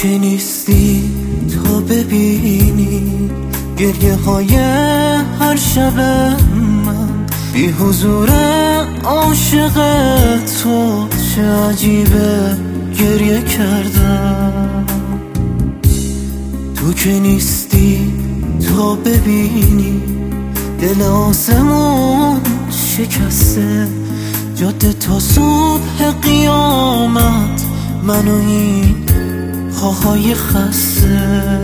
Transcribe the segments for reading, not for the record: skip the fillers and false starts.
که نیستی تا ببینی گریه های هر شب من بی حضور عاشق تو، چه عجیبه گریه کردم. تو که نیستی تا ببینی دل آسمون شکسته، جاده تا صبح قیامت منو این پاهای خسته.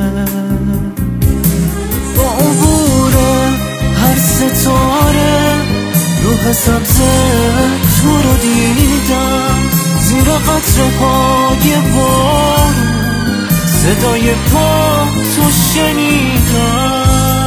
با عبور هر ستاره روح سبز تو رو دیدم، زیر قطره های بارون صدای پا تو شنیدم.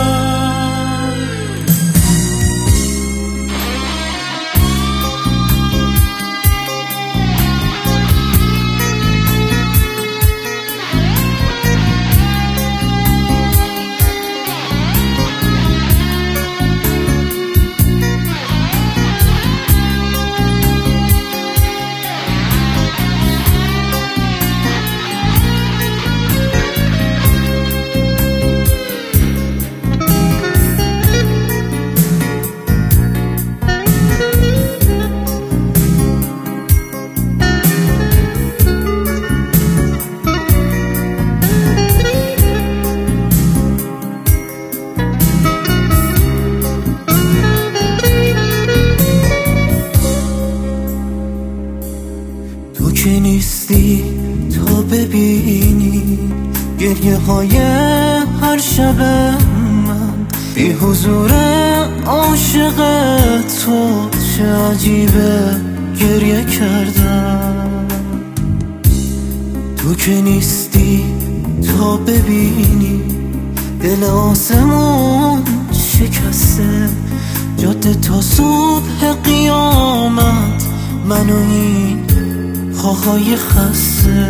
تو که نیستی تا ببینی گریه های هر شب من بی حضور عاشق تو، چه عجیبه گریه کردم. تو که نیستی تا ببینی دل آسمون شکسته، جاده تا صبح قیامت منو این پاهای خسته.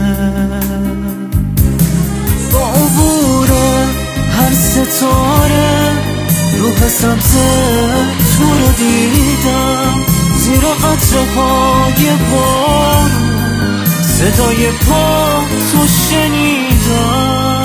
با عبور هر ستاره روح سبز تو رو دیدم، زیر قطره های بارون صدای پا تو شنیدم.